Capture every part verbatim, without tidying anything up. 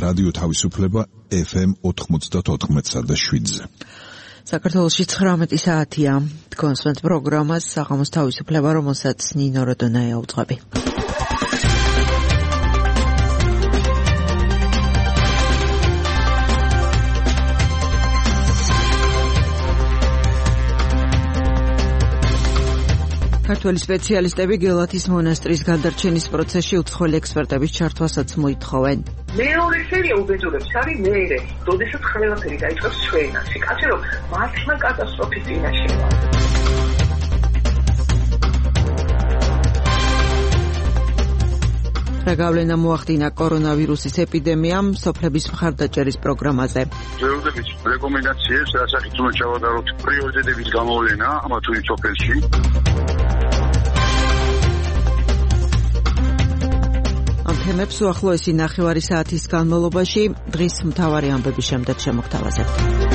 რადიო თავისუფლება ეფ ემ ოთხმოცდაოთხ და შვიდზე. საქართველოში ცხრამეტი საათია. თქვენს პროგრამას საღამოს თავისუფლება, რომელსაც ნინო როდონაია უძღვები. ქართველი სპეციალისტები გელათის მონასტრის გადარჩენის პროცესში უცხოელი ექსპერტების ჩართვასაც მოითხოვენ. მეორე სერია უბედურებს არის მეერე, როდესაც ყველაფერი დაიწყებს ჩვენაში. კაცი რომ მართლა კატასტროფის წინაშე ვარ. რა გავლენა მოახდინა კორონავირუსის ეპიდემიამ სოფლების მხარდაჭერის პროგრამაზე. ძველოდების რეკომენდაციებს ასაკით უნდა ჩავადაროთ პრიორიტეტების გამოვლენა ამა თუ იმ სოფელში. ამ თემებს უახლოესი ნახევარი საათის განმავლობაში დღის მთავარი ამბების შემდეგ შემოგთავაზებთ.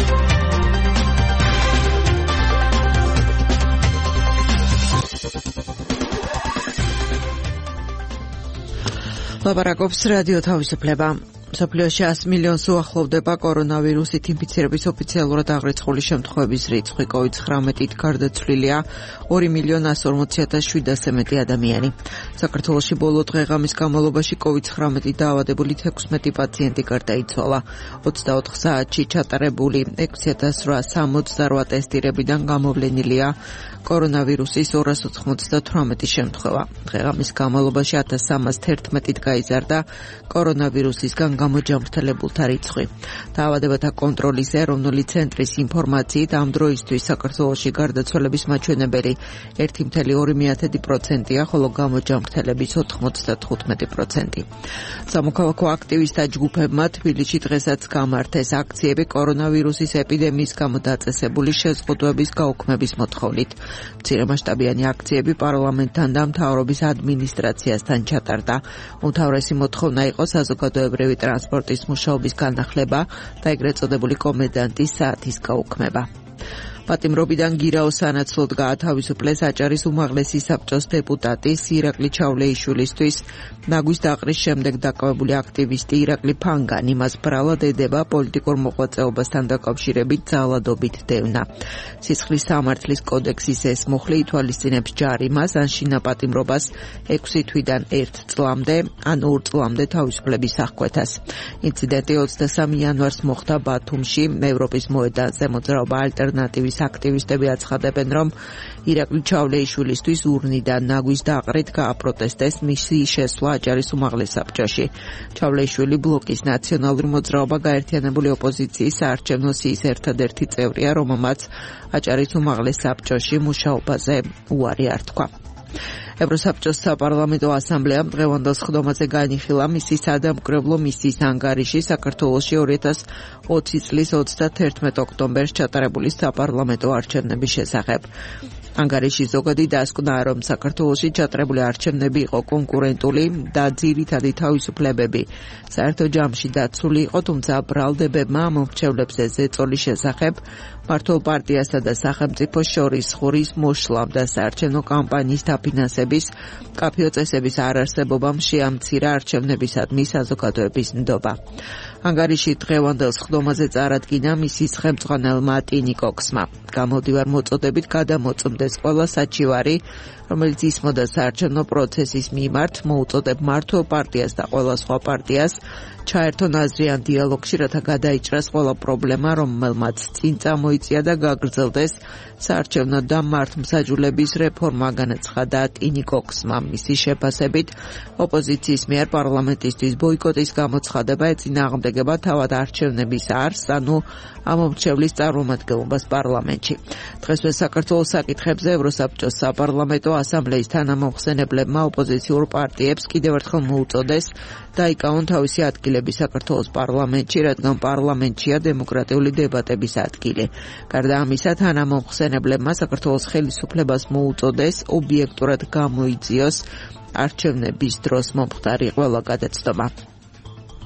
ლაპარაკობს რადიო თავისუფლება. მსოფლიოში ას მილიონს უახლოვდება კორონავირუსით ინფიცირების ოფიციალურად აღრიცხული შემთხვევების რიცხვი. კოვიდ ცხრამეტით გარდაცვლილია ორი მილიონი ასი ორმოცი ათას შვიდასზე მეტი ადამიანი. საქართველოში ბოლო დღე-ღამის განმავლობაში კოვიდ ცხრამეტით დაავადებული ექვსმეტი პაციენტი გარდაიცვალა. ოცდაოთხ საათში ჩატარებული ექვსი ათას რვაას სამოცდარვა ტესტირებიდან გამოვლენილია კორონავირუსის ორას ოთხმოცდათვრამეტი შემთხვევა. დღე-ღამის განმავლობაში ათას სამას თერთმეტით გაიზარდა კორონავირუსისგან გამოჯამრთელებულთა რიცხვი. დაავადებათა კონტროლის ეროვნული ცენტრის ინფორმაციით ამ დროისთვის საქართველოში გარდაცვალების მაჩვენებელი ერთი კoma ორი პროცენტია, ხოლო გამოჯამრთელების ოთხმოცდათხუთმეტი პროცენტი. სამოქალაქო აქტივისტთა ჯგუფებმა თბილისში დღესაც გამართეს აქციები კორონავირუსის ეპიდემიის გამო დაწესებული შეზღუდვების გაუქმების მოთხოვნით. მცირემასშტაბიანი აქციები პარლამენტთან და მთავრობის ადმინისტრაციასთან ჩატარდა. უმთავრესი მოთხოვნა იყო საზოგადოებრივი ტრანსპორტის მუშაობის განახლება და ეგრეთ წოდებული კომენდანტის საათის გაუქმება. პატიმრობიდან გირაოს სანაცვლოდ გაათავისუფლეს აჭარის უმაღლესი საბჭოს დეპუტატის ირაკლი ჩავლეიშვილისთვის ნაგვის დაყრის შემდეგ დაკავებული აქტივისტი ირაკლი ფანგანი მას ბრალად ედება პოლიტიკურ მოღვაწეობასთან დაკავშირებით ძალადობით დევნა. სისხლის სამართლის კოდექსის ეს მუხლი ითვალისწინებს ჯარიმას ან შინაპატიმრობას ექვსი თვიდან ერთ წლამდე ან ორ წლამდე თავისუფლების აღკვეთას. ინციდენტი ოცდასამი იანვარს მოხდა ბათუმში. ევროპის მოედანზე მოძრაობა ალტერნატივის აქტივისტები აცხადებენ, რომ ირაკლი ჩავლეიშვილისთვის ურნიდან ნაგვის დაყრით გააპროტესტეს მისი შესვლა აჭარის უმაღლეს საბჭოში. ჩავლეიშვილი ბლოკის ნაციონალური მოძრაობა გაერთიანებული ოპოზიციის საარჩევნო სიის ერთადერთი წევრია, რომელმაც აჭარის უმაღლეს საბჭოში მუშაობაზე უარი არ თქვა. ევროსაბჭოს საპარლამენტო ასამბლეამ დღევანდელ სხდომაზე განიხილა მისი სადამკვირვებლო მისიის ანგარიში საქართველოში ორი ათას ოცი წლის ოცდათერთმეტ ოქტომბერს ჩატარებული საპარლამენტო არჩევნების შესახებ. ანგარიში ზოგადი დასკვნა, რომ საქართველოში ჩატარებული არჩევნები იყო კონკურენტული და ძირითადი თავისუფლებები საერთო ჯამში დაცული იყო, თუმცა ბრალდებებმა მომრჩევლებზე ზეწოლის შესახებ მართლ პარტიასა და სახელმწიფოს შორის ხურის მოშლამ და საარჩევნო კამპანიის დაფინანსების კაფიო წესების არარსებობამ შეამცირა არჩევნებისადმი საზოგადოების ნდობა. ანგარიში დღევანდელ სხდომაზე წარადგინა მისის ხელმძღვანელმა ტინი კოქსმა. გამოდივარ მოწოდებით გადამოწმდეს ყველა საჩივარი, რომელიც ისმოდა საარჩევნო პროცესის მიმართ, მოუწოდებ მართლ პარტიას და ყველა სხვა პარტიას ჩაერთონ აზრიან დიალოგში, რათა გადაიჭრას ყველა პრობლემა, რომელმაც წინ წამოიწია და გაგრძელდეს საარჩევნო და მართლმსაჯულების რეფორმა, განაცხადა ტინი კოქსმა. მისი შეფასებით, ოპოზიციის მიერ პარლამენტისთვის ბოიკოტის გამოცხადება ეწინააღმდეგება თავად არჩევნების არსს, ანუ ამომრჩევლის წარმომადგენლობას პარლამენტში. დღესვე საქართველოს საკითხებზე ევროსაბჭოს საპარლამენტო ასამბლეის თანამომხსენებლებმა ოპოზიციურ პარტიებს კიდევ ერთხელ მოუწოდეს დაიკავონ თავისი ადგილები საქართველოს პარლამენტში, რადგან პარლამენტშია დემოკრატიული დებატების ადგილი. გარდა ამისა, თანამომხსენებლებმა საქართველოს ხელისუფლებას მოუწოდეს ობიექტურად გამოიძიოს არჩევნების დროს მომხდარი ყველა გადაცდომა.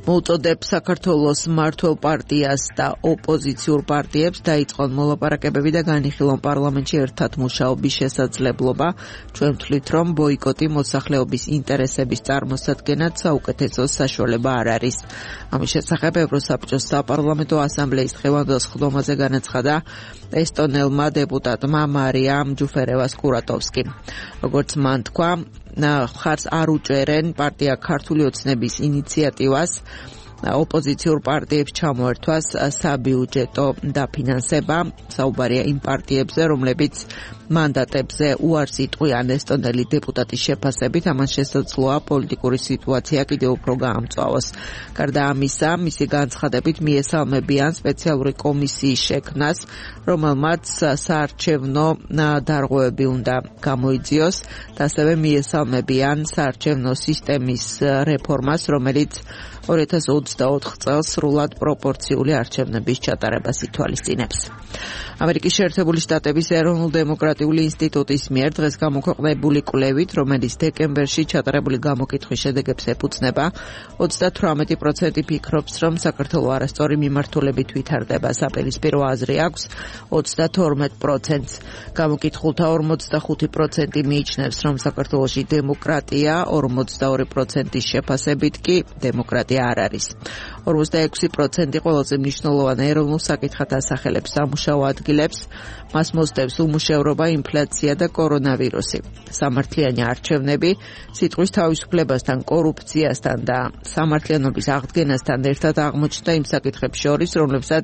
მოუწოდებს საქართველოს მმართველ პარტიას და ოპოზიციურ პარტიებს დაიწყონ მოლაპარაკებები და განიხილონ პარლამენტში ერთად მუშაობის შესაძლებლობა. ჩვენ ვთვლით, რომ ბოიკოტი მოსახლეობის ინტერესების წარმოსადგენად საუკეთესო საშუალება არ არის. ამის შესახებ ევროსაბჭოს საპარლამენტო ასამბლეის დღევანდელ სხდომაზე განაცხადა ესტონელმა დეპუტატმა მარიამ ჯუფერევას-კურატოვსკიმ. როგორც მან თქვა, ხარს არ უჭერენ პარტია ქართული ოცნების ინიციატივას ოპოზიციურ პარტიებს ჩამოერთვას საბიუჯეტო დაფინანსება. საუბარია იმ პარტიებზე, რომლებიც მანდატებზე უარს იტყვიან ესტონელი დეპუტატის შეფასებით, ამან შესაძლოა პოლიტიკური სიტუაცია კიდევ უფრო გაამწვავოს. გარდა ამისა, მისი განცხადებით მიესალმებიან სპეციალური კომისიის შექმნას, რომელმაც საარჩევნო დარღვევები უნდა გამოიძიოს და ასევე მიესალმებიან საარჩევნო სისტემის რეფორმას, რომელიც ორი ათას ოცდაოთხ წელს სრულად პროპორციული არჩევნების ჩატარებას ითვალისწინებს. ამერიკის შეერთებული შტატების ეროვნულ-დემოკრატიული ინსტიტუტის მიერ დღეს გამოქვეყნებული კვლევით, რომელიც დეკემბერში ჩატარებული გამოკითხვის შედეგებს ეფუძნება, ოცდათვრამეტი პროცენტი ფიქრობს, რომ საქართველო არასწორი მიმართულებით ვითარდება. საპირისპირო აზრი აქვს ოცდათორმეტ პროცენტს. გამოკითხულთა ორმოცდახუთი პროცენტი მიიჩნევს, რომ საქართველოში დემოკრატია, ორმოცდაორი პროცენტის შეფასებით კი დემოკრატია არ არის. ორმოცდაექვსი პროცენტი ყველაზე მნიშვნელოვან ეროვნულ საკითხად ასახელებს სამუშაო ადგილებს, მას მოსდევს უმუშევრობა, ინფლაცია და კორონავირუსი. სამართლიანი არჩევნები სიტყვის თავისუფლებასთან, კორუფციასთან და სამართლიანობის აღდგენასთან ერთად აღმოჩნდა იმ საკითხებს შორის, რომლებსაც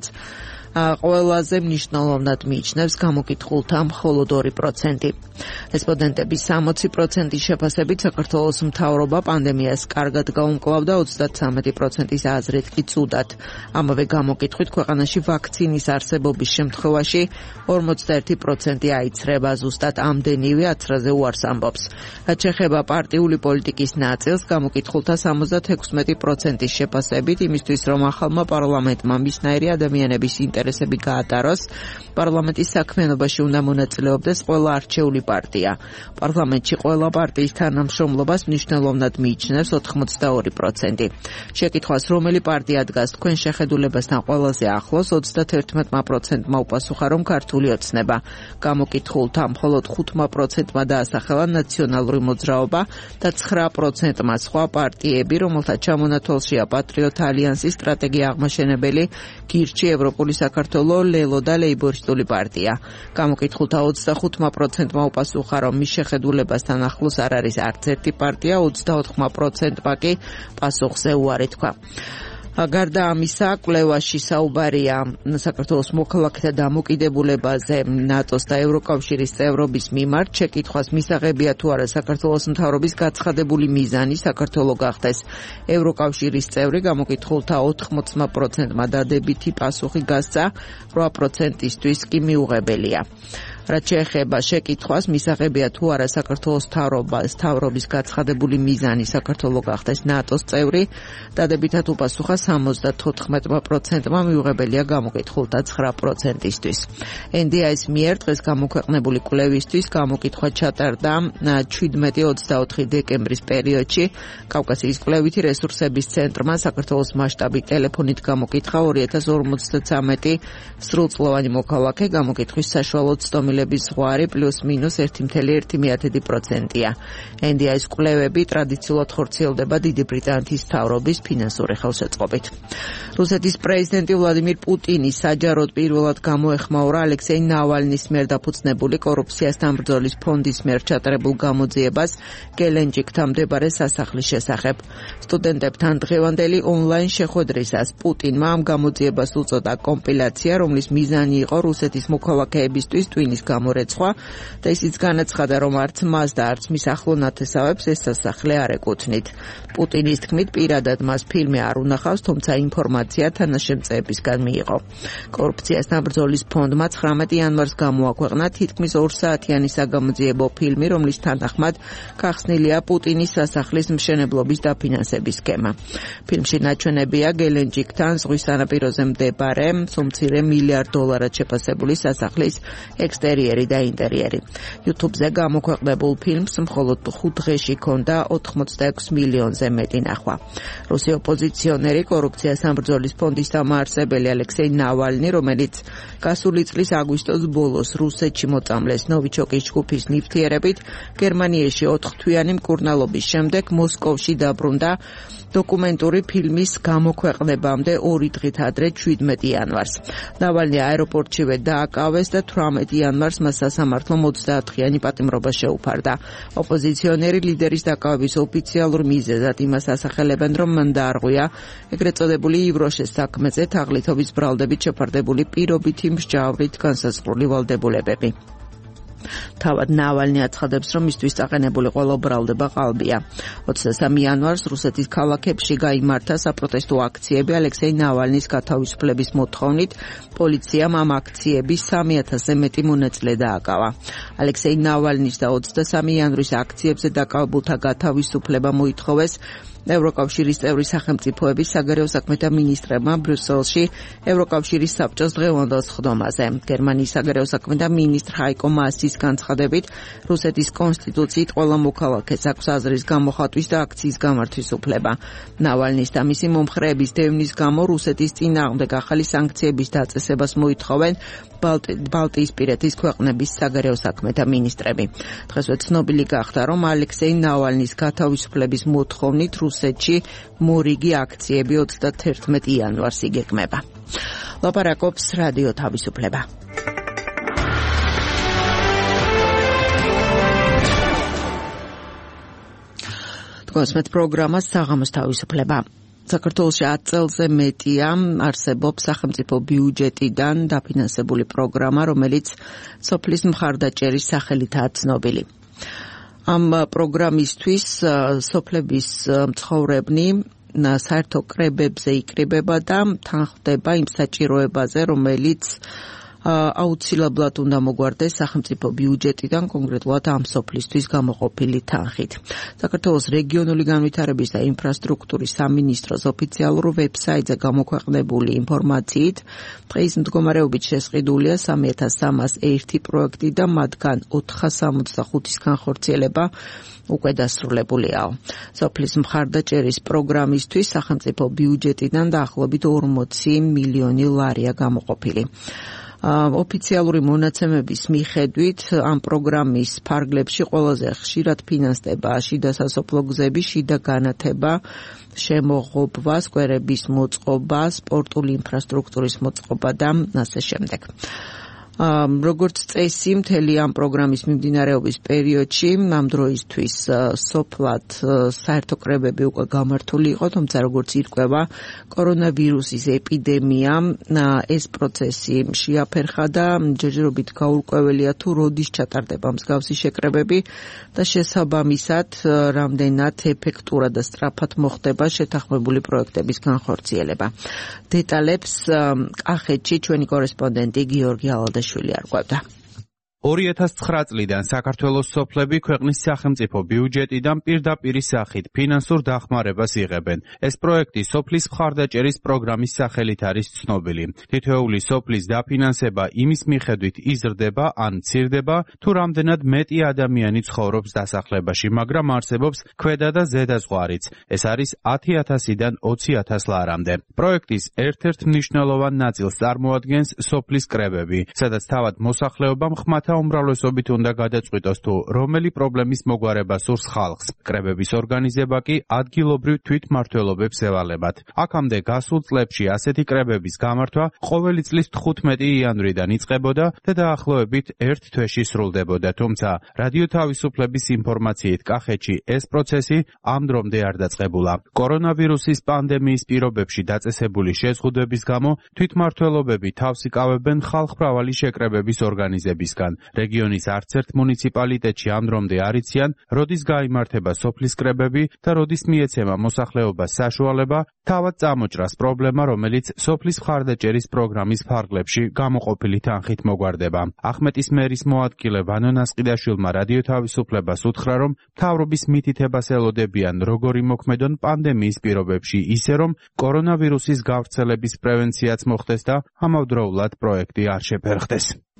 ყველაზე მნიშვნელოვნად მიიჩნევს გამოკითხულთა მხოლოდ ორი პროცენტი. რესპონდენტების სამოცი პროცენტის შეფასებით საქართველოს მთავრობა პანდემიას კარგად გაუმკლავდა, ოცდათვრამეტი პროცენტის აზრით კი ცუდად. ამავე გამოკითხვით ქვეყანაში ვაქცინის არსებობის შემთხვევაში ორმოცდაერთი პროცენტი აიცრება, ზუსტად ამდენივე აცრაზე უარს ამბობს. რაც შეეხება პარტიული პოლიტიკის ნაწილს, გამოკითხულთა სამოცდათექვსმეტი პროცენტის შეფასებით იმისთვის, რომ ახალმა პარლამენტმა მისნაირი ადამიანების ინტერესები გაატაროს, პარლამენტის საქმიანობაში უნდა მონაწილეობდეს ყველა არჩეული პარტია. პარლამენტში ყველა პარტიის თანამშრომლობას მნიშვნელოვნად მიიჩნევს ოთხმოცდაორი პროცენტი. შეკითხვას, რომელი პარტია დგას თქვენ შეხედულებასთან ყველაზე ახლოს, ოცდათერთმეტ პროცენტმა უპასუხა, რომ ქართული ოცნება. გამოკითხულთა მხოლოდ ხუთმა პროცენტმა დაასახელა ნაციონალური მოძრაობა და ცხრა პროცენტმა სხვა პარტიები, რომელთა ჩამონათვალშია პატრიოტ ალიანსის სტრატეგია აღმაშენებელი, გირჩი, ევროპული საქართველო, ლელო და ლეიბორისტული პარტია. გამოკითხულთა ოცდახუთმა პროცენტმა უპასუხა, რომ მის შეხედულებასთან ახლოს არ არის არც ერთი პარტია, ოცდაოთხმა პროცენტმა კი პასუხზე უარი თქვა. გარდა ამისა, კვლევაში საუბარია საქართველოს მოქალაქეთა დამოკიდებულებაზე ნატოს და ევროკავშირის წევრობის მიმართ. შეკითხვას მისაღებია თუ არა საქართველოს მთავრობის გაცხადებული მიზანი საქართველო გახდეს ევროკავშირის წევრი, გამოკითხულთა ოთხმოცმა პროცენტმა დადებითი პასუხი გასცა, რვა პროცენტისთვის კი მიუღებელია. რაც შეეხება შეკითხვას მისაღებია თუ არა საქართველოს მთავრობის გაცხადებული მიზანი საქართველო გახდეს ნატოს წევრი, დადებითად უპასუხა სამოცდათოთხმეტ პროცენტმა, მიუღებელია გამოკითხულთა ცხრა პროცენტისთვის. ენ დი აის მიერ დღეს გამოქვეყნებული კვლევისთვის გამოკითხვა ჩატარდა შვიდმეტი ოცდაოთხი დეკემბრის პერიოდში. კავკასიის კვლევითი რესურსების ცენტრმა საქართველოს მასშტაბით ტელეფონით გამოკითხა ორი ათას ორმოცდათვრამეტი სრულწლოვანი მოქალაქე, გამოკითხვის საშუალო ცდომილების ზღვარი პლუს მინუს ერთი კoma ერთი პროცენტია. ენ დი აის კვლევები ტრადიციულად ხორციელდება დიდი ბრიტანეთის მთავრობის ფინანსური ხელშეწყობით. რუსეთის პრეზიდენტი ვლადიმირ პუტინი საჯაროდ პირველად გამოეხმაურა ალექსეი ნავალნის მიერ დაფუძნებული კორუფციასთან ბრძოლის ფონდის მიერ ჩატარებულ გამოძიებას გელენჯიკთან მდებარე სასახლის შესახებ. სტუდენტებთან დღევანდელი ონლაინ შეხვედრისას პუტინმა ამ გამოძიებას უწოდა კომპილაცია, რომლის მიზანი იყო რუსეთის მოქალაქეებისთვის ტვინის გამორეცხვა და ისიც განაცხადა, რომ არც მას და არც მის ახლო ნათესავებს ეს სასახლე არ ეკუთვნით. პუტინის თქმით, პირადად მას ფილმი არ უნახავს, თუმცა ინფორმაცია თანაშემწეებისგან მიიღო. კორუფციასთან ბრძოლის ფონდმა ცხრამეტი იანვარს გამოაქვეყნა თითქმის ორსაათიანი საგამოძიებო ფილმი, რომლის თანახმად გახსნილია პუტინის სასახლის მშენებლობის დაფინანსების სქემა. ფილმში ნაჩვენებია გელენჯიკთან ზღვის სანაპიროზე მდებარე, სულ მცირე მილიარდ დოლარად შეფასებული სასახლის ექსტერიერი ექსტერიერი და ინტერიერი. YouTube-ზე გამოქვეყნებულ ფილმს მხოლოდ ხუთ დღეში ჰქონდა ოთხმოცდაექვსი მილიონზე მეტი ნახვა. რუსი ოპოზიციონერი კორუფციას ამბრძოლის ფონდის დამაარსებელი ალექსეი ნავალნი, რომელიც გასული წლის აგვისტოს ბოლოს რუსეთში მოწამლეს ნოვიჩოკის ჯგუფის ნივთიერებით, გერმანიაში ოთხთვიანი მკურნალობის შემდეგ მოსკოვში დაბრუნდა დოკუმენტური ფილმის გამოქვეყნებამდე ორი დღით ადრე შვიდმეტი იანვარს. ნავალნი აეროპორტშივე დააკავეს და თვრამეტი იანვარს მას სასამართლომ ოცდაათღიანი პატიმრობა შეუფარდა. ოპოზიციონერი ლიდერის დაკავების ოფიციალურ მიზეზად იმას ასახელებენ, რომ მან დაარღვია ეგრეთ წოდებული ივროშეს საქმეზე თაღლითობის ბრალდებით შეფარდებული პირობითი მსჯავრით განსაზღვრული ვალდებულებები. თავად ნავალნი აცხადებს, რომ მისთვის წაყენებული ყველა ბრალდება ყალბია. ოცდასამი იანვარს რუსეთის ქალაქებში გაიმართა საპროტესტო აქციები ალექსეი ნავალნის გათავისუფლების მოთხოვნით. პოლიციამ ამ აქციების სამი ათასზე მეტი მონაწილე დააკავა. ალექსეი ნავალნის და ოცდასამი იანვრის აქციებზე დაკავებულთა გათავისუფლება მოითხოვეს ევროკავშირის წევრი სახელმწიფოების საგარეო საქმეთა მინისტრებმა ბრიუსელში ევროკავშირის საბჭოს დღევანდელ სხდომაზე. გერმანიის საგარეო საქმეთა მინისტრ ჰაიკო მასის განცხადებით, რუსეთის კონსტიტუციით ყველა მოქალაქეს აქვს აზრის გამოხატვის და აქციის გამართვის უფლება. ნავალნის და მისი მომხრეების დევნის გამო რუსეთის წინააღმდეგ ახალი სანქციების დაწესებას მოითხოვენ ბალტიისპირეთის ქვეყნების საგარეო საქმეთა მინისტრები. დღესვე ცნობილი გახდა, რომ ალექსეი ნავალნის გათავისუფლების მოთხოვნით რუსეთში მორიგი აქციები ოცდათერთმეტი იანვარს იგეგმება. ლაპარაკობს რადიო თავისუფლება. თქვენს პროგრამას საღამოს თავისუფლება. საქართველოში ათ წელზე მეტია არსებობს სახელმწიფო ბიუჯეტიდან დაფინანსებული პროგრამა, რომელიც სოფლის მხარდაჭერის სახელითაა ცნობილი. ამ პროგრამისთვის სოფლების მცხოვრებნი საერთო კრებებზე იკრიბება და თანხმდება იმ საჭიროებაზე, რომელიც აუცილებლად უნდა მოგვარდეს სახელმწიფო ბიუჯეტიდან, კონკრეტულად ამ სოფლისთვის გამოყოფილი თანხით. საქართველოს რეგიონული განვითარების და ინფრასტრუქტურის სამინისტროს ოფიციალურ ვებსაიტზე გამოქვეყნებული ინფორმაციით, დღის მდგომარეობით შესყიდულია სამი ათას სამას ერთი პროექტი და მათგან ოთხას ორმოცდახუთის განხორციელება უკვე დასრულებულია. სოფლის მხარდაჭერის პროგრამისთვის სახელმწიფო ბიუჯეტიდან დაახლოებით ორმოცი მილიონი ლარია გამოყოფილი. ოფიციალური მონაცემების მიხედვით ამ პროგრამის ფარგლებში ყველაზე ხშირად ფინანსდება შიდა სასოფლო გზები, შიდა განათება, შემოღობა, სკვერების მოწყობა, სპორტული ინფრასტრუქტურის მოწყობა და ასე შემდეგ. როგორც წესი, მთელი ამ პროგრამის მიმდინარეობის პერიოდში ამ დროისთვის სოფლად საერთო კრებები უკვე გამართული იყო, თუმცა როგორც ირკვევა კორონავირუსის ეპიდემია, ეს პროცესი შეაფერხა და ჯერჯერობით გაურკვეველია თუ როდის ჩატარდება მსგავსი შეკრებები და შესაბამისად რამდენად ეფექტურად და სწრაფად მოხდება შეთანხმებული პროექტების განხორციელება. დეტალებს კახეთში ჩვენი კორესპონდენტი გიორგი ალადა შვილი არკვევდა. ორი ათას ცხრა წლიდან საქართველოს სოფლები ქვეყნის სახელმწიფო ბიუჯეტიდან პირდაპირ სახით ფინანსურ დახმარებას იღებენ. ეს პროექტი სოფლის მხარდაჭერის პროგრამის სახელით არის ცნობილი. თითოეული სოფლის დაფინანსება იმის მიხედვით იზრდება ან მცირდება, თუ რამდენად მეტი ადამიანი ცხოვრობს დასახლებაში, მაგრამ არსებობს ქვედა და ზედა ზღვარიც. ეს არის ათი ათასიდან ოცი ათას ლარამდე. პროექტის ერთ-ერთ მნიშვნელოვან ნაწილს წარმოადგენს სოფლის კრებები, სადაც თავად მოსახლეობამ ხმათა უმრავლესობით უნდა გადაწყვიტოს თუ რომელი პრობლემის მოგვარება სურს ხალხს. კრებების ორგანიზება კი ადგილობრივ თვითმმართველობებს ევალებათ. აქამდე გასულ წლებში ასეთი კრებების გამართვა ყოველი წლის თხუთმეტი იანვრიდან იწყებოდა და დაახლოებით ერთ თვეში სრულდებოდა, თუმცა რადიო თავისუფლების ინფორმაციით კახეთში ეს პროცესი ამ დრომდე არ დაწყებულა. კორონავირუსის პანდემიის პირობებში დაწესებული შეზღუდვების გამო თვითმმართველობები თავს იკავებენ ხალხმრავალი შეკრებების ორგანიზებისგან. რეგიონის არც ერთ მუნიციპალიტეტში ამ დრომდე არ იციან, როდის გაიმართება სოფლის კრებები და როდის მიეცემა მოსახლეობას საშუალება თავად წამოჭრას პრობლემა, რომელიც სოფლის მხარდაჭერის პროგრამის ფარგლებში გამოყოფილი თანხით მოგვარდება. ახმეტის მერის მოადგილე ვანო ნასყიდაშვილმა რადიო თავისუფლებას უთხრა, რომ მთავრობის მითითებას ელოდებიან როგორი მოქმედონ პანდემიის პირობებში, ისე რომ კორონავირუსის გავრცელების პრევენციაც მოხდეს და ამავდროულად პროექტი არ შეფერხდეს.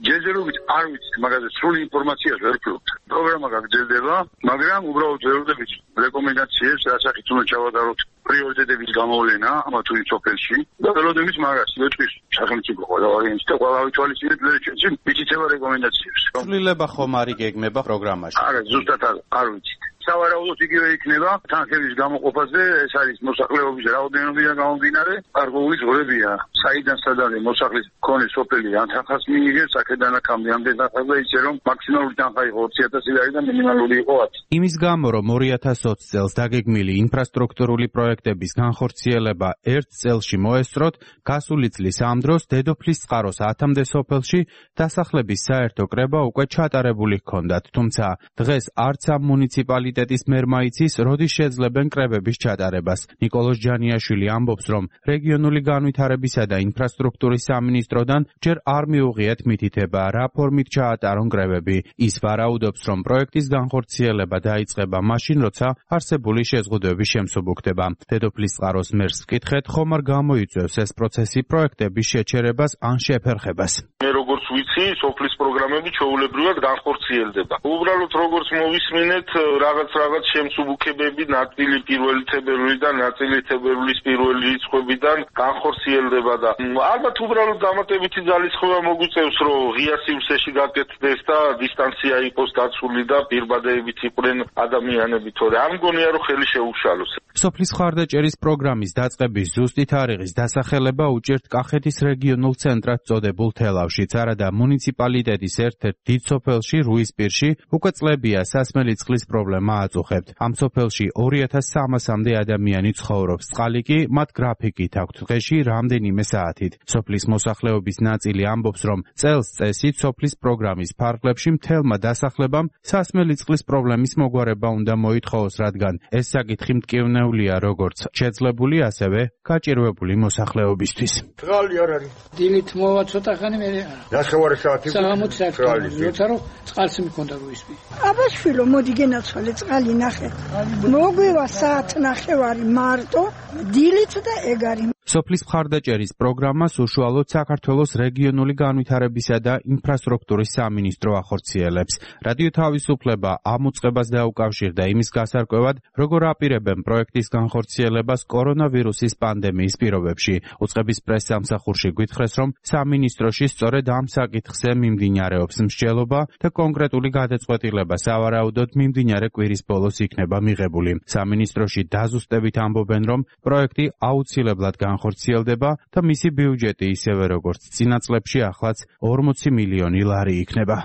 ჯერჯერობით არ ვიცით მაგაზე სრული ინფორმაციას ვერ ვქნებთ. პროგრამა გაგრძელდება, მაგრამ უბრალოდ ვერ ვდებით რეკომენდაციებს, რასაც უნდა ჩავატაროთ პრიორიტეტების გამოვლენა ამა თუ იმ სოფელში და ველოდებით მაგას ვეთქვის სახელმწიფო ყველავინს და ყველავი თვალისწინებით ვერჩენცი მიწითება რეკომენდაციებს. ცვლილება ხომ არ იგეგმება პროგრამაში? არა, ზუსტად არ ვიცით. სავარაუდოდ იგივე იქნება თანხების გამოყოფაზე, ეს არის მოსახლეობის რაოდენობიდან გამომდინარე, გარკვეული ზღვრებია, საიდან სადამდე მოსახლის მქონე სოფელი ან თანხას მიიღებს, აქედან აქამდე ამდენ თანხას და ისე რომ მაქსიმალური თანხა იყო ოცი ათასი ლარი და მინიმალური იყო ათი. იმის გამო, რომ ორი ათას ოცი წელს დაგეგმილი ინფრასტრუქტურული პროექტების განხორციელება ერთ წელში მოესწროთ, გასული წლის ამ დროს დედოფლის წყაროს ათამდე სოფელში დასახლების საერთო კრება უკვე ჩატარებული ჰქონდათ, თუმცა დღეს არც ამ მუნიციპალიტეტის მერმა იცის, როდის შეძლებენ კრებების ჩატარებას. ნიკოლოზ ჯანიაშვილი ამბობს, რომ რეგიონული განვითარებისა და ინფრასტრუქტურის სამინისტროდან ჯერ არ მიუღიათ მითითება, რა ფორმით ჩაატარონ კრებები. ის ვარაუდობს, რომ პროექტის განხორციელება დაიწყება მაშინ, როცა არსებული შეზღუდვები შემსუბუქდება. დედოფლის წყაროს მერს ვკითხეთ, ხომ არ გამოიწვევს ეს პროცესი პროექტების შეჩერებას ან შეფერხებას. მე როგორც ვიცი, სოფლის პროგრამები ჩვეულებრივად განხორციელდება. უბრალოდ როგორც მოვისმინეთ, რაღაც რაღაც შემსუბუქებები ნაწილი პირველი თებერვლიდან, ნაწილი თებერვლის პირველი რიცხვებიდან განხორციელდება და ალბათ უბრალოდ დამატებითი ძალისხმევა მოგვიწევს, რომ ღია სივრცეში გაკეთდეს და დისტანცია იყოს დაცული და პირბადეებით იყვნენ ადამიანები, თორე არ მგონია, რომ ხელი შეუშალოს. სოფლის მხარდაჭერის პროგრამის დაწყების ზუსტი თარიღის დასახელება უჭერთ კახეთის რეგიონულ ცენტრად წოდებულ თელავშიც, არადა მუნიციპალიტეტის ერთ-ერთ დიდ სოფელში, რუისპირში, უკვე წლებია სასმელი წყლის პრობლემა აწუხებთ. ამ სოფელში ორი ათას სამასამდე ადამიანი ცხოვრობს, წყალი კი მათ გრაფიკით აქვთ დღეში რამდენიმე საათით. სოფლის მოსახლეობის ნაწილი ამბობს, რომ წელს წესით სოფლის პროგრამის ფარგლებში მთელმა დასახლებამ სასმელი წყლის პრობლემის მოგვარება უნდა მოითხოვოს, რადგან ეს საკითხი მტკივნეულია როგორც შეძლებული, ასევე გაჭირვებული მოსახლეობისთვის. წყალი არ არის. დილით მოვა ცოტა ხანი მე ნახევარი საათი. სამოცი საათი. როცა რომ წყალს მქონდა რუისპირ. აბაშვილო, მოდი გენაცვალე წყალი ნახე. მოგვივა საათ ნახევარი მარტო, დილით და ეგარი. სოფლის მხარდაჭერის პროგრამას უშუალოდ საქართველოს რეგიონული განვითარებისა და ინფრასტრუქტურის სამინისტრო ახორციელებს. რადიო თავისუფლება ამ უწყებას დაუკავშირდა იმის გასარკვევად, როგორ აპირებენ პროექტის განხორციელებას კორონავირუსის პანდემიის პირობებში. უწყების პრესსამსახურში გვითხრეს, რომ სამინისტროში სწორედ ამ საკითხზე მიმდინარეობს მსჯელობა და კონკრეტული გადაწყვეტილება სავარაუდოდ მიმდინარე კვირის ბოლოს იქნება მიღებული. სამინისტროში დაზუსტებით ამბობენ, რომ პროექტი აუცილებლად განხორციელდება და მისი ბიუჯეტი ისევე როგორც წინა წლებში ახლაც ორმოცი მილიონი ლარი იქნება.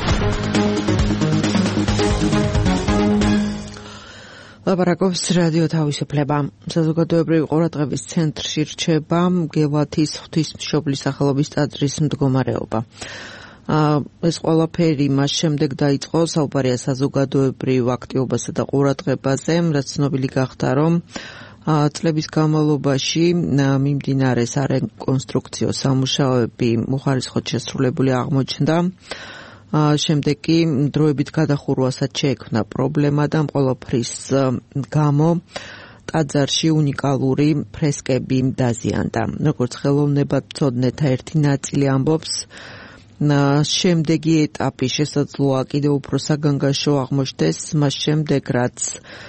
ლაპარაკობს რადიო თავისუფლება. საზოგადოებრივი ყურადღების ცენტრში რჩება გელათის ღვთისმშობლის სახელობის ტაძრის მდგომარეობა. ეს ყველაფერი მას შემდეგ დაიწყო, საუბარია საზოგადოებრივ აქტივობასა და ყურადღებაზე, რაც ცნობილი გახდა, რომ წლების განმავლობაში მიმდინარე სარეკონსტრუქციო სამუშაოები უხარისხოდ შესრულებული აღმოჩნდა. შემდეგ კი დროებით გადახურვასაც შეექმნა პრობლემა და ამ ყველაფრის გამო ტაძარში უნიკალური ფრესკები დაზიანდა. როგორც ხელოვნებაცოდნეთა ერთი ნაწილი ამბობს, შემდეგი ეტაპი შესაძლოა კიდევ უფრო საგანგაშო აღმოჩნდეს, მას შემდეგ რაც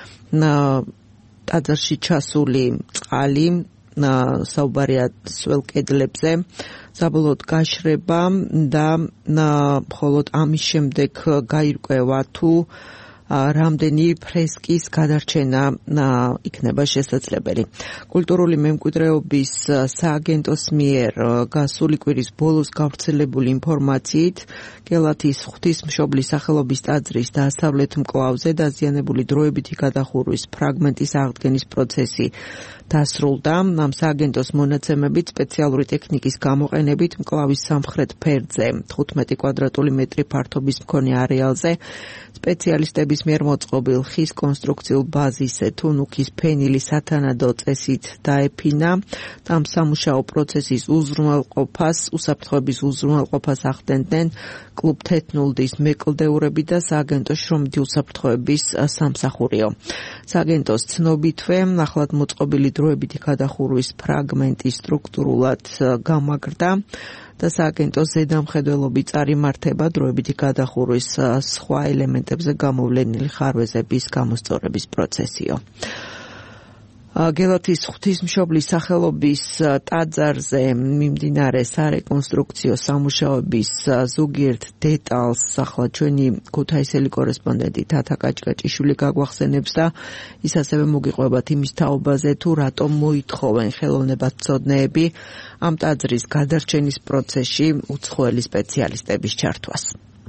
ტაძარში ჩასული წყალი, საუბარია სველ კედლებზე, საბოლოოდ გაშრება და მხოლოდ ამის შემდეგ გაირკვევა თუ რამდენი ფრესკის გადარჩენა იქნება შესაძლებელი. კულტურული მემკვიდრეობის სააგენტოს მიერ გასული კვირის ბოლოს გავრცელებული ინფორმაციით, გელათის ღვთისმშობლის სახელობის ტაძრის დასავლეთ მკლავზე დაზიანებული დროებითი გადახურვის ფრაგმენტის აღდგენის პროცესი დასრულდა. ამ სააგენტოს მონაცემებით სპეციალური ტექნიკის გამოყენებით მკლავის სამხრეთ ფერდზე თხუთმეტი კვადრატული მეტრი ფართობის მქონე არეალზე სპეციალისტების მიერ მოწყობილ ხის კონსტრუქციულ ბაზისზე თუნუქის ფენილი სათანადო წესით დაეფინა. ამ სამუშაო პროცესის უზრუნველყოფას, უსაფრთხოების უზრუნველყოფას ახდენდნენ კლუბ თეთნულდის მეკლდეურები და სააგენტოს შრომითი უსაფრთხოების სამსახურიო. სააგენტოს ცნობითვე, ახლად მოწყობილი დროებითი გადახურვის ფრაგმენტი სტრუქტურულად გამაგრდა და სააგენტოს ზედამხედველობი წარიმართება დროებითი გადახურვის სხვა ელემენტებზე გამოვლენილი ხარვეზების გამოსწორების პროცესიო. გელათის ღვთისმშობლის სახელობის ტაძარზე მიმდინარე სარეკონსტრუქციო სამუშაოების ზოგიერთ დეტალს ახლა ჩვენი ქუთაისელი კორესპონდენტი თათა კაჭკაჭიშვილი გაგვახსენებს და ის ასევე მოგიყვებათ იმის თაობაზე თუ რატომ მოითხოვენ ხელოვნებათმცოდნეები ამ ტაძრის გადარჩენის პროცესში უცხოელი სპეციალისტების ჩართვას.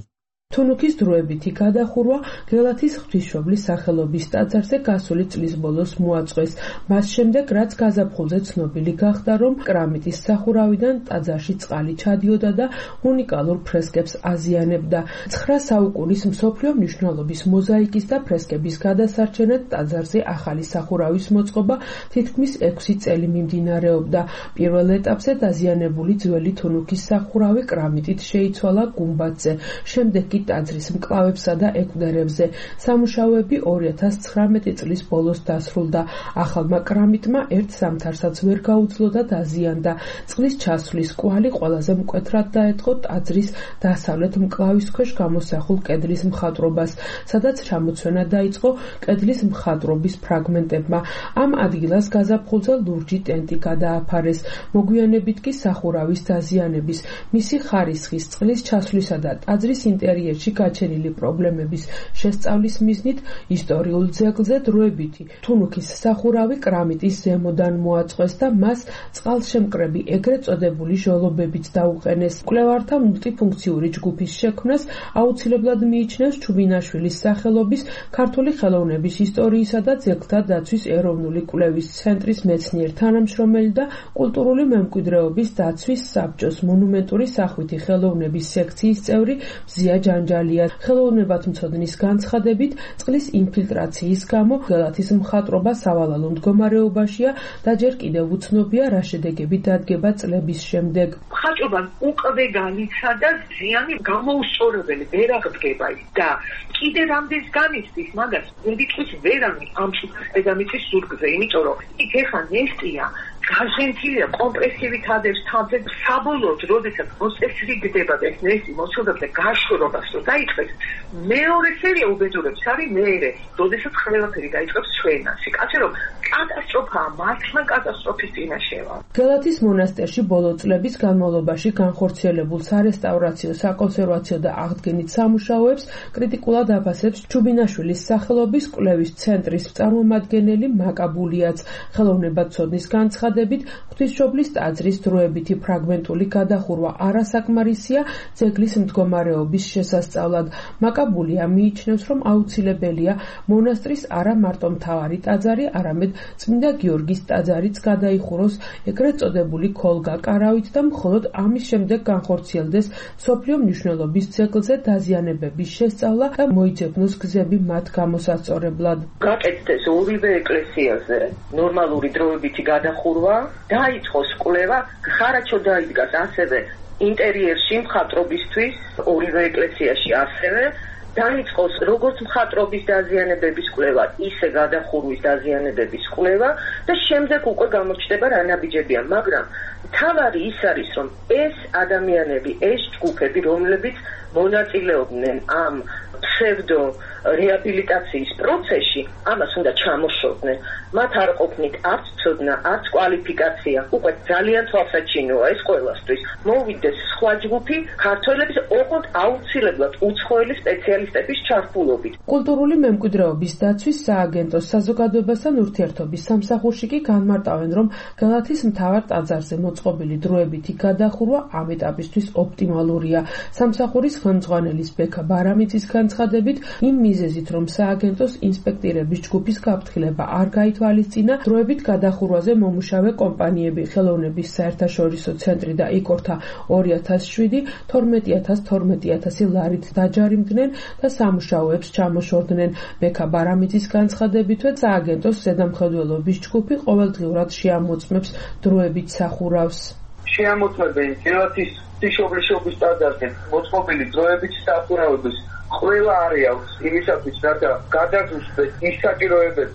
თუნუქის დროებითი გადახურვა გელათის ღვთისმშობლის სახელობის ტაძარზე გასული წლის ბოლოს მოაწყვეს. მას შემდეგ, რაც გაზაფხულზე ცნობილი გახდა, რომ კრამიტის სახურავიდან ტაძარში წყალი ჩადიოდა და უნიკალურ ფრესკებს აზიანებდა. ცხრა საუკუნის მსოფლიო მნიშვნელობის მოზაიკის და ფრესკების გადასარჩენად ტაძარზე ახალი სახურავის მოწყობა თითქმის ექვსი წელი მიმდინარეობდა. პირველ ეტაპზე დაზიანებული ძველი თუნუქის სახურავი კრამიტით შეიცვალა გუმბათზე. შემდეგ ტაძრის მკლავებსა და ეკვდერებზე. სამუშაოები ორი ათას ცხრამეტი წლის ბოლოს დასრულდა. ახალმა კრამიტმა ერთ ზამთარსაც ვერ გაუძლო და დაზიანდა. წყლის ჩასვლის კვალი ყველაზე მკვეთრად დაეთხო ტაძრის დასავლეთ მკლავის ქვეშ გამოსახულ კედლის მხატვრობას, სადაც ჩამოცვენა დაიწყო კედლის მხატვრობის ფრაგმენტებმა. ამ ადგილას გაზაფხულზე ლურჯი ტენტი გადააფარეს. მოგვიანებით კი სახურავის დაზიანების, მისი ხარისხის, წყლის ჩასვლისა და ტაძრის ინტერიერში გაჩენილი პრობლემების შესწავლის მიზნით ისტორიულ ძეგლზე დროებითი თუნუქის სახურავი კრამიტის ზემოდან მოაწყვეს და მას წყალშემკრები ეგრეთ წოდებული ჟოლობებით დაუყენეს. მკვლევართა მულტიფუნქციური ჯგუფის შექმნას აუცილებლად მიიჩნევს ჩუბინაშვილის სახელობის ქართული ხელოვნების ისტორიისა და ძეგლთა დაცვის ეროვნული კვლევის ცენტრის მეცნიერ თანამშრომელი და კულტურული მემკვიდრეობის დაცვის საბჭოს მონუმენტური სახვითი ხელოვნების სექციის წევრი მზია ჯანჯალია. ხელოვნებათმცოდნის განცხადებით, წყლის ინფილტრაციის გამო გელათის მხატვრობა სავალალო მდგომარეობაშია და ჯერ კიდევ უცნობია რა შედეგები დადგება წლების შემდეგ. მხატვრობა უკვე განიცადა ზიანი გამოუსწორებელი ვერ აღდგება და კიდე რამდენს განიცდის მაგას ვერ იტყვის ვერანი ამ დედამიწის ზურგზე, იმიტომ რომ იქ ეხა ნესტია გაჟენთილია კომპრესივით ადევს თავზე საბოლოოდ როდესაც მოსწრიგდება და ეს ნესტი მოსულდება გაშორებას რომ დაიწყეს მეორე სერია უბედურებს არის მეერე როდესაც ყველაფერი დაიწყებს ჩვენაში კაცი რომ კატასტროფაა მართლა კატასტროფის წინაშეა. გელათის მონასტერში ბოლო წლების განმავლობაში განხორციელებულ სარესტავრაციო, საკონსერვაციო და აღდგენით სამუშაოებს კრიტიკულად აფასებს ჩუბინაშვილის სახელობის კვლევის ცენტრის წარმომადგენელი მაკაბულიაც. ხელოვნებათმცოდნის განცხადებით, ღვთისმშობლის ტაძრის დროებითი ფრაგმენტული გადახურვა არასაკმარისია ძეგლის მდგომარეობის შესასწავლად. მაკაბულია მიიჩნევს, რომ აუცილებელია მონასტრის არა მარტო მთავარი ტაძარი, არამედ წმინდა გიორგის ტაძარიც გადაიხუროს ეგრეთ წოდებული ქოლგა კარავით და მხოლოდ ამის შემდეგ განხორციელდეს მსოფლიო მნიშვნელობის ძეგლზე დაზიანებების შესწავლა და მოიძებნოს გზები მათ გამოსასწორებლად. გაკეთდეს ორივე ეკლესიაზე ნორმალური დროებითი გადახურვა, დაიწყოს კვლევა, ხარაჩო დაიდგას ასევე ინტერიერში მხატვრობისთვის ორივე ეკლესიაში ასევე დაიწყოს როგორც მხატვრობის დაზიანებების კვლევა, ისე გადახურვის დაზიანებების კვლევა და შემდეგ უკვე გამოჩნდება რა ნაბიჯებია, მაგრამ თავარი ის არის, რომ ეს ადამიანები, ეს ჯგუფები, რომლებიც მონაწილეობდნენ ამ ფსევდო რეაბილიტაციის პროცესში, ამას უნდა ჩამოშორდნენ. მათ არ ყოფნით არც ცოდნა, არც კვალიფიკაცია. უკვე ძალიან თვალსაჩინოა ეს ყველასთვის. მოვიდეს სხვა ჯგუფი, ქართველების ოღონდ აუცილებლად უცხოელი სპეციალისტების ჩართულობით. კულტურული მემკვიდრეობის დაცვის სააგენტოს საზოგადოებასთან ურთიერთობის სამსახურში კი განმარტავენ, რომ გელათის მთავარ ტაძარზე მოწყობილი დროებითი გადახურვა ამ ეტაპისთვის ოპტიმალურია. სამსახურის ხელმძღვანელის ბექა ბარამიძის განცხადებით, იმ მიზეზით, რომ სააგენტოს ინსპექტირების ჯგუფის გაფრთხილება არ გაითვალისწინა, დროებით გადახურვაზე მომუშავე კომპანიები ხელოვნების საერთაშორისო ცენტრი და იკორთა ორი ათას შვიდი თორმეტი ათას თორმეტი ათასი ლარით დაჯარიმდნენ და სამუშაოებს ჩამოშორდნენ. ბექა ბარამიძის განცხადებით, სააგენტოს ზედამხედველობის ჯგუფი ყოველდღიურად შეამოწმებს დროებით სახურავს. შეამოწმებენ გელათის ღვთისმშობლის ტაძარზე მოწყობილი დროებით სახურავების ყველა არეალს იმისათვის, რათა გადაგზუსტდეს ის საჭიროებები,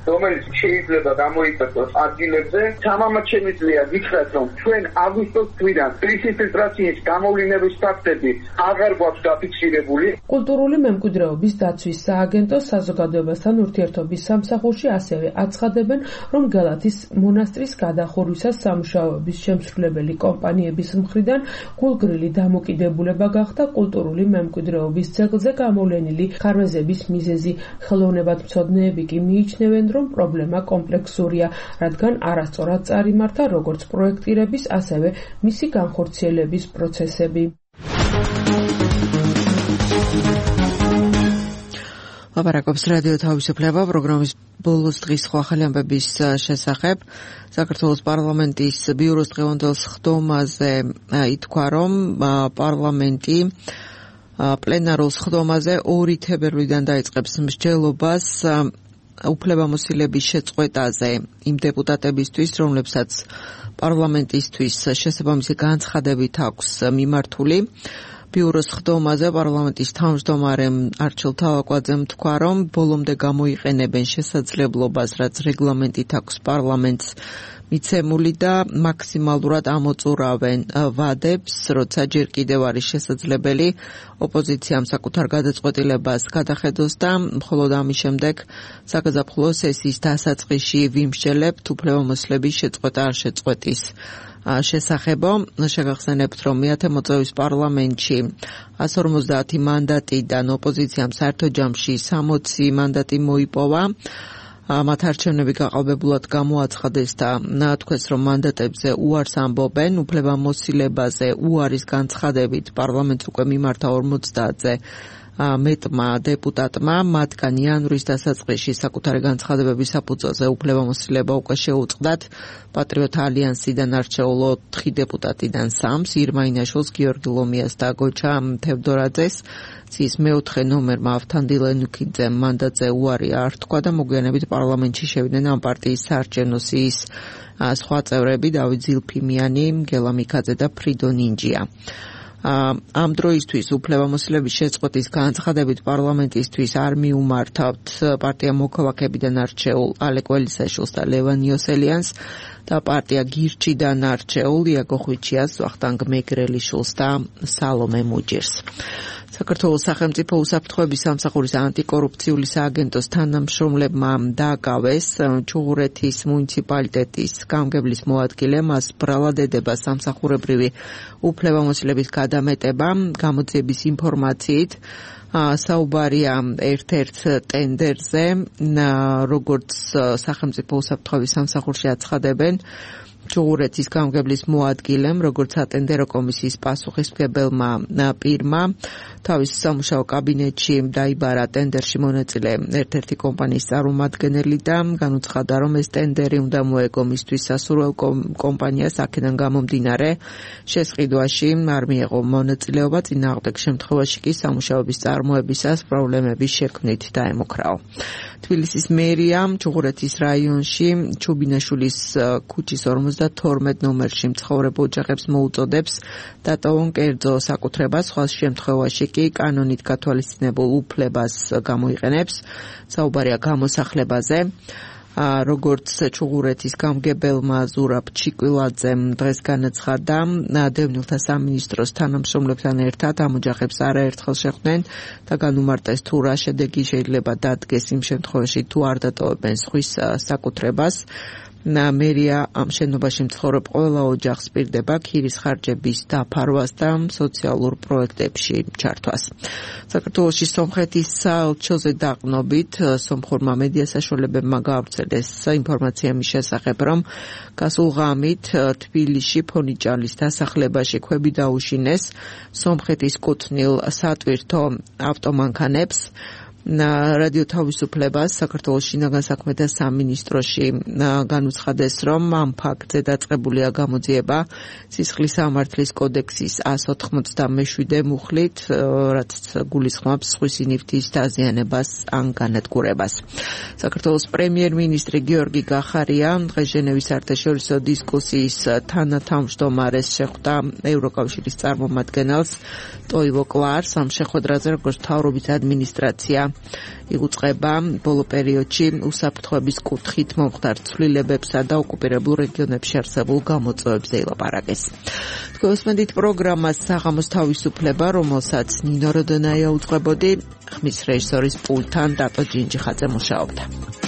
რომელიც შეიძლება გამოიწვიოს ადგილებზე, თამამად შემიძლია გითხრათ, რომ ჩვენ აგვისტოს თვიდან კრიზის ფილტრაციის გამოვლინების ფაქტები აღარ გვაქვს დაფიქსირებული. კულტურული მემკვიდრეობის დაცვის სააგენტოს საზოგადოებასთან ურთიერთობის სამსახურში ასევე აცხადებენ, რომ გალათის მონასტრის გადახურვისას სამუშაოების შემსრულებელი კომპანიების მხრიდან გულგრილი დამოკიდებულება გახდა კულტურული მემკვიდრეობის ძეგლზე გამოვლენილი ხარვეზების მიზეზი. ხელოვნებათმცოდნეები კი მიიჩნევენ, რომ პრობლემა კომპლექსურია, რადგან არასწორად წარიმართა როგორც პროექტირების, ასევე მისი განხორციელების პროცესები. ლაპარაკობს რადიო თავისუფლება პროგრამის ბოლოს დღის სხვა ახალი ამბების შესახებ. საქართველოს პარლამენტის ბიუროს დღევანდელ სხდომაზე ითქვა, რომ პარლამენტი პლენარულ სხდომაზე ორი თებერვლიდან დაიწყებს მსჯელობას უფლებამოსილების შეწყვეტაზე იმ დეპუტატებისთვის, რომლებსაც პარლამენტისთვის შესაბამისი განცხადებით აქვს მიმართული. ბიუროს სხდომაზე პარლამენტის თავმჯდომარემ არჩილ თავაკვაძემ თქვა, რომ ბოლომდე გამოიყენებენ შესაძლებლობას, რაც რეგლამენტით აქვს პარლამენტს მიცემული და მაქსიმალურად ამოწურავენ ვადებს, როცა ჯერ კიდევ არის შესაძლებელი ოპოზიციამ საკუთარ გადაწყვეტილებას გადახედოს და მხოლოდ ამის შემდეგ საგაზაფხულო სესიის დასაწყისში ვიმსჯელებთ უფლებამოსილების შეწყვეტა არ შეწყვეტის შესახებო. შეგახსენებთ, რომ მეათე მოწვევის პარლამენტში εκατს ორმოცდაათი მანდატიდან ოპოზიციამ საერთო ჯამში სამოცი მანდატი მოიპოვა. მათ არჩევნები გაყალბებულად გამოაცხადეს და თქვეს, რომ მანდატებზე უარს ამბობენ. უფლებამოსილებაზე უარის განცხადებით პარლამენტს უკვე მიმართა ორმოცდაათზე მეტმა დეპუტატმა, მათგან იანვრის დასაწყისში საკუთარი განცხადებების საფუძველზე უფლებამოსილება უკვე შეუწყდათ პატრიოტ ალიანსიდან არჩეულ ოთხი დეპუტატიდან სამს, ირმა ინაშვილს, გიორგი ლომიას და გოჩა თევდორაძეს. ცის მეოთხე ნომერმა ავთანდილ ენუქიძემ მანდატზე უარი არ თქვა და მოგვიანებით პარლამენტში შევიდნენ ამ პარტიის საარჩევნო სიის სხვა წევრები დავით ზილფიმიანი, გელა მიქაძე და ფრიდო ნინჯია. ამ დროისთვის უფლებამოსილების შეწყვეტის განცხადებით პარლამენტისთვის არ მიუმართავთ პარტია მოქალაქეებიდან არჩეულ ალეკ ველისაშვილს და ლევან იოსელიანს და პარტია გირჩიდან არჩეულ იაგო ხვიჩიას, ვახტანგ მეგრელიშვილს და სალომე მუჯირს. საქართველოს სახელმწიფო უსაფრთხოების სამსახურის ანტიკორუფციული სააგენტოს თანამშრომლებმა დააკავეს ჩუღურეთის მუნიციპალიტეტის გამგებლის მოადგილე, მას ბრალად ედება სამსახურებრივი უფლებამოსილების გადამეტება. გამოძიების ინფორმაციით საუბარია ერთ-ერთ ტენდერზე, როგორც სახელმწიფო უსაფრთხოების სამსახურში აცხადებენ, ჩუღურეთის გამგებლის მოადგილემ, როგორც ატენდერო კომისიის პასუხისმგებელმა პირმა, თავის სამუშაო კაბინეტში დაიბარა ტენდერში მონაწილე ერთ-ერთი კომპანიის წარმომადგენელი და განუცხადა, რომ ეს ტენდერი უნდა მოეგო მისთვის სასურველ კომპანიას, აქედან გამომდინარე შესყიდვაში არ მიეღო მონაწილეობა, წინააღმდეგ შემთხვევაში კი სამუშაოების წარმოებისას პრობლემების შექმნით დაემუქრაო. თბილისის მერიამ ჩუღურეთის რაიონში ჩუბინაშვილის ქუჩის ორმოცდათორმეტ ნომერში მცხოვრებ ოჯახებს მოუწოდებს დატოვონ კერძო საკუთრებას, სხვა შემთხვევაში კი კანონით გათვალისწინებულ უფლებას გამოიყენებს. საუბარია გამოსახლებაზე. როგორც ჩუღურეთის გამგებელმა ზურაბ ჩიკვილაძემ დღეს განაცხადა, დევნილთა სამინისტროს თანამშრომლებთან ერთად ამ ოჯახებს არაერთხელ შეხვდნენ და განუმარტეს თუ რა შედეგი შეიძლება დადგეს იმ შემთხვევაში თუ არ დატოვებენ სხვის საკუთრებას. მერია ამ შენობაში მცხოვრებ ყველა ოჯახს პირდება ქირის ხარჯების დაფარვას და სოციალურ პროექტებში ჩართვას. საქართველოში სომხეთის საელჩოზე დაყრდნობით სომხურმა მედია საშუალებებმა გაავრცელეს ინფორმაცია მის შესახებ, რომ გასულ ღამით თბილისში ფონიჭალის დასახლებაში ქვები დაუშინეს სომხეთის კუთვნილ სატვირთო ავტომანქანებს. რადიო თავისუფლებას საქართველოს შინაგან საქმეთა სამინისტროში განუცხადეს, რომ ამ ფაქტზე დაწყებულია გამოძიება სისხლის სამართლის კოდექსის εκατს ოთხმოცდამეშვიდე მუხლით, რაც გულისხმობს სხვისი ნივთის დაზიანებას ან განადგურებას. საქართველოს პრემიერ-მინისტრი გიორგი გახარია დღეს ჟენევის საერთაშორისო დისკუსიის თანათავმჯდომარეს შეხვდა ევროკავშირის წარმომადგენელს ტოივო კლარს ამ შეხვედრაზე, როგორც მთავრობის ადმინისტრაცია იგუწყება ბოლო პერიოდში უსაფრთხოების კუთხით მომხდარ ცვლილებებსა და ოკუპირებულ რეგიონებში არსებულ გამოწვევებზე ილაპარაკეს. თქვენსმენდით პროგრამას საღამოს თავისუფლება, რომელსაც ნინო როდონაია უძღვებოდი, ხმის რეჟისორის პულტთან დატო ჯინჯიხაძე მუშაობდა.